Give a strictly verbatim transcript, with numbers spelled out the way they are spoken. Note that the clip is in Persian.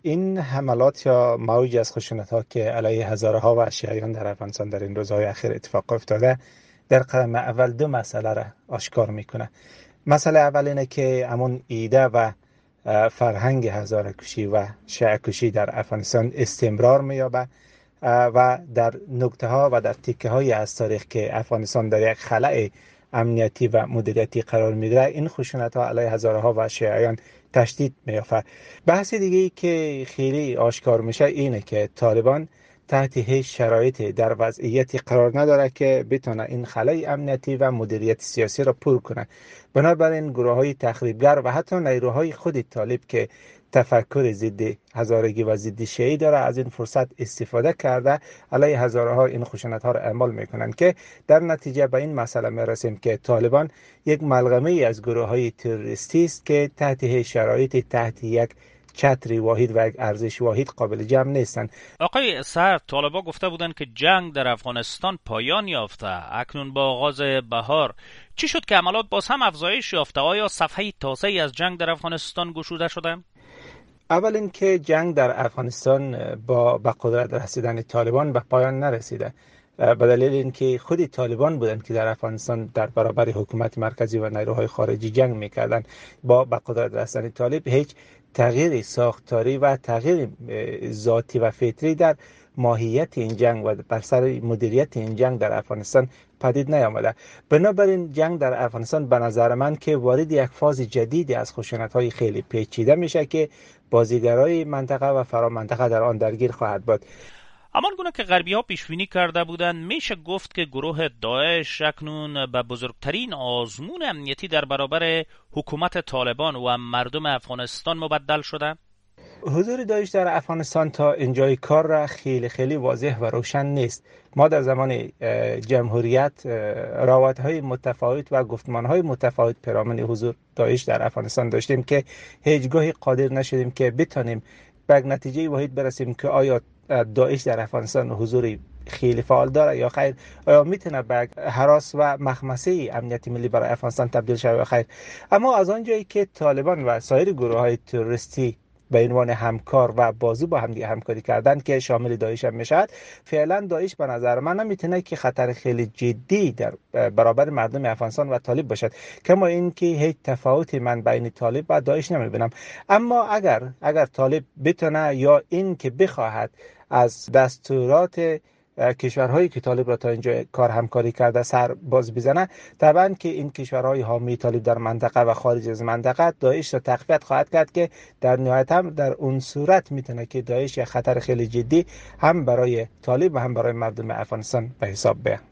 این حملات یا موج از خشونت‌ها که علیه هزارها و شیعیان در افغانستان در این روزهای اخیر اتفاق افتاده، در قدم اول دو مسئله را آشکار میکنه. مسئله اول اینه که همون ایده و فرهنگ هزاره کشی و شیعه کشی در افغانستان استمرار می‌یابد و در نکته ها و در تیکه های از تاریخ که افغانستان در یک خلأ امنیتی و مدیریتی قرار می‌گیره، این خشونت ها علیه هزارها و شیعیان تشدید می‌یافت. بحث دیگه ای که خیلی آشکار میشه اینه که طالبان تحت هیچ شرایطی در وضعیتی قرار نداره که بتونه این خلأ امنیتی و مدیریت سیاسی را پر کنه. بنابراین گروه های تخریبگر و حتی نیروهای خود طالب که تفکر ضد هزارگی و ضد شیعی داره، از این فرصت استفاده کرده علیه هزارها این خشونت ها را اعمال میکنن که در نتیجه به این مسئله میرسیم که طالبان یک ملغمه ای از گروه های تروریستی است که تحت هیچ شرایطی تحت یک چتری واحد و یک ارزش واحد قابل جمع نیستند. آقای سر، طالبان گفته بودند که جنگ در افغانستان پایان یافته. اکنون با آغاز بهار چی شد که عملات باز هم افزایش یافته؟ آیا صفحه تازه‌ای از جنگ در افغانستان گشوده شده؟ اول اینکه جنگ در افغانستان با به قدرت رسیدن طالبان به پایان نرسیده، به دلیل اینکه خود طالبان بودند که در افغانستان در برابر حکومت مرکزی و نیروهای خارجی جنگ میکردند. با به قدرت رسیدن طالب هیچ تغییر ساختاری و تغییر ذاتی و فطری در ماهیت این جنگ و بر سر مدیریت این جنگ در افغانستان پدید نیامده. بنابراین جنگ در افغانستان به نظر من که وارد یک فاز جدیدی از خشونت‌های خیلی پیچیده میشه که بازیگرای منطقه و فرامنطقه در آن درگیر خواهد بود. همان گونه که غربی ها پیش بینی کرده بودند، میشه گفت که گروه داعش اکنون به بزرگترین آزمون امنیتی در برابر حکومت طالبان و مردم افغانستان مبدل شده. حضور داعش در افغانستان تا اینجای کار را خیلی خیلی واضح و روشن نیست. ما در زمان جمهوریت روایت‌های متفاوت و گفتمان‌های متفاوت پیرامون حضور داعش در افغانستان داشتیم که هیچگاهی قادر نشدیم که بتانیم به نتیجه واحد برسیم که آیا داعش در افغانستان حضوری خیلی فعال داره یا خیر، آیا میتونه به هراس و مخمسه امنیتی ملی برای افغانستان تبدیل شود یا خیر. اما از آنجایی که طالبان و سایر گروه‌های تروریستی به عنوان همکار و بازو با هم دیگه همکاری کردن که شامل داعش هم میشد، فعلا داعش به نظر من نمیتونه که خطر خیلی جدی در برابر مردم افغانستان و طالب باشد. کما اینکه هیچ تفاوتی من بین طالب و داعش نمیبینم. اما اگر اگر طالب بتونه یا این که بخواهد از دستورات کشورهایی که طالب را تا اینجا کار همکاری کرده سر باز بزنه، طبعا که این کشورهای حامی طالب در منطقه و خارج از منطقه داعش را تقویت خواهد کرد که در نهایت هم در اون صورت میتونه که داعش یک خطر خیلی جدی هم برای طالب و هم برای مردم افغانستان به حساب بیاد.